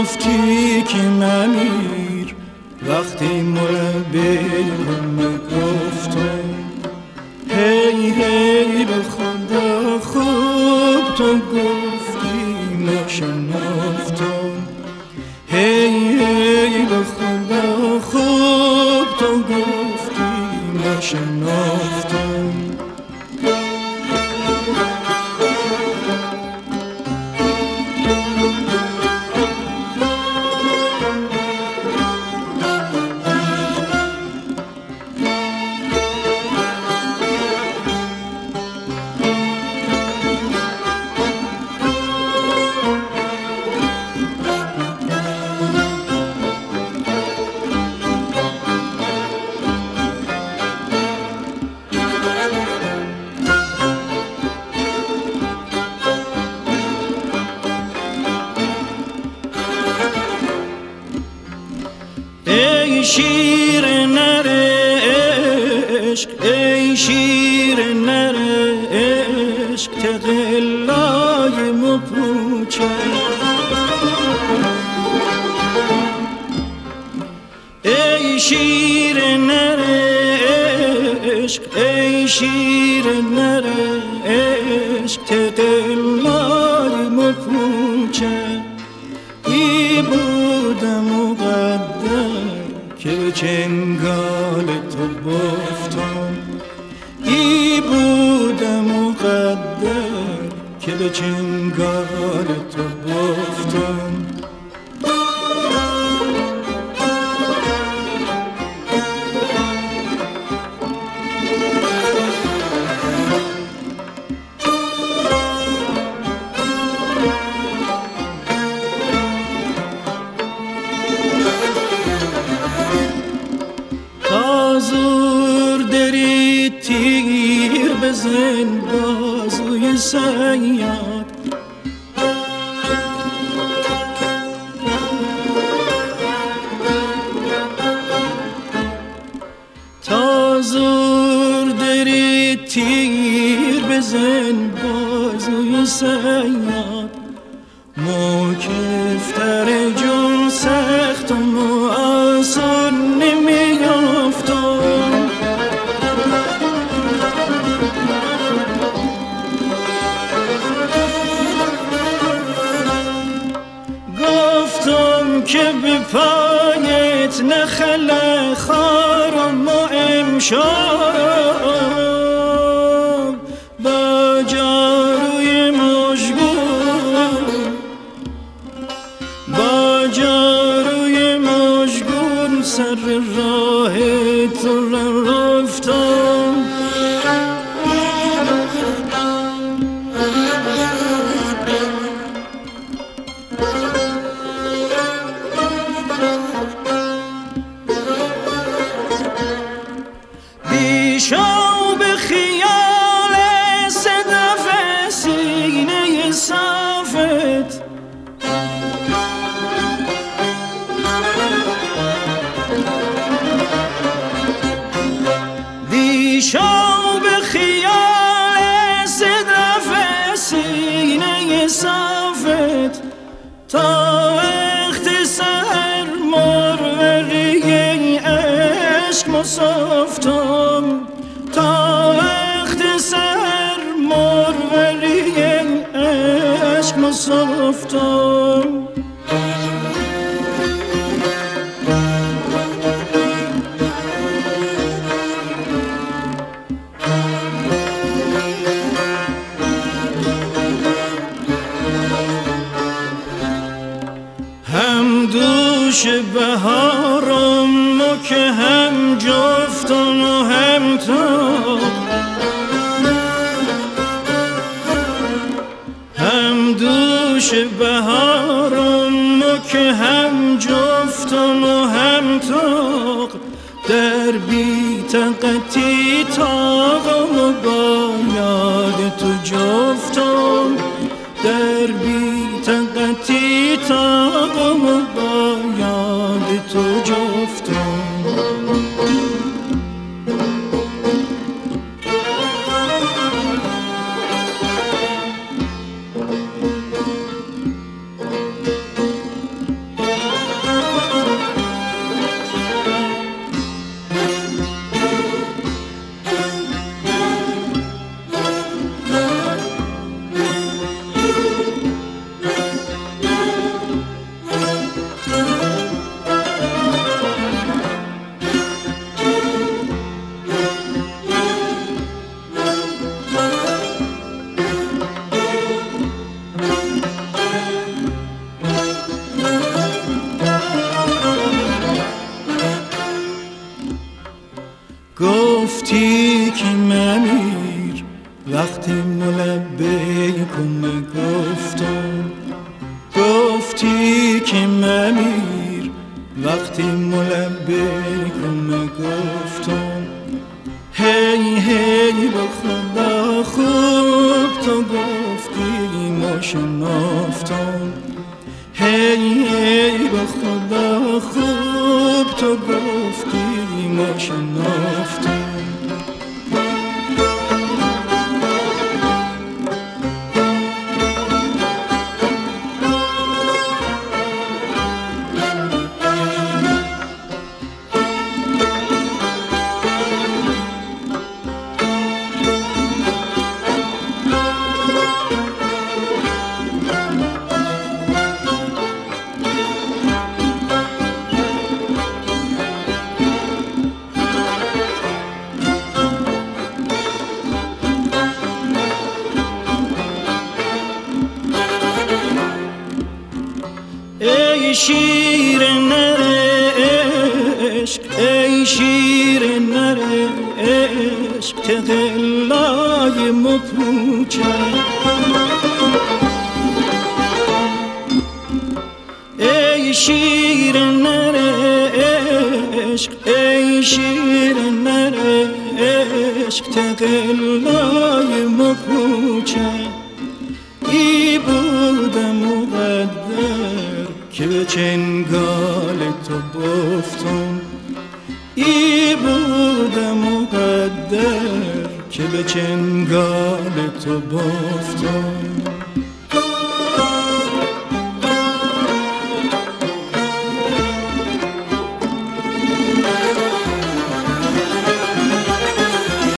گفتی که نمیر، وقتی ملبیم گفتم هی هی به خدا خوب تو گفتی نشنفتم، هی هی به خدا خوب تو گفتی نشنفتم. ای شیر نر عشق، ای شیر نر عشق، تقلای مپوچه. ای شیر نر عشق، ای شیر نر عشق، تقلای مپوچه. ای بودم مقدر که به چنگال تو بافتم، ای بودم مقدر که به چنگال تو بافتم. زور داری تیر بزن بازوی صیاد، تا زور داری تیر بزن بازوی صیاد. مکفتر جون سخت و معاصر نمیافتم، گفتم که به پایت نخله خارم و امشب با جاروی مشگون، با جاروی مشگون سر راه تو رفتم. بیشو به خیال صدف سینه صافت، بیشو به خیال صدف سینه صافت، تا وقت سحر مروری عشق مصافتم، تا وقت سحر مروری عشق مصافتم. هم دوش بهارم و که هم جفتم و هم تو، هم دوش بهارم و که هم جفتم و هم تو. در بی طاقتی طاقم و با یاد تو جفتم، در بی طاقتی طاقم و با یاد تو جفتم. ممیر وقتی ملبیکم گفتم هی هی به خدا خوب تو گفتی ما شنافتم هی هی به خدا خوب تو گفتی ما شنافتم ای شیر نر عشق ای شیر نر عشق تقلای مپوچه ای شیر نر عشق ای شیر نر عشق تقلای مپوچه ای بودم مقدر که به چنگال تو بافتم ای بودم مقدر که به چنگال تو بافتم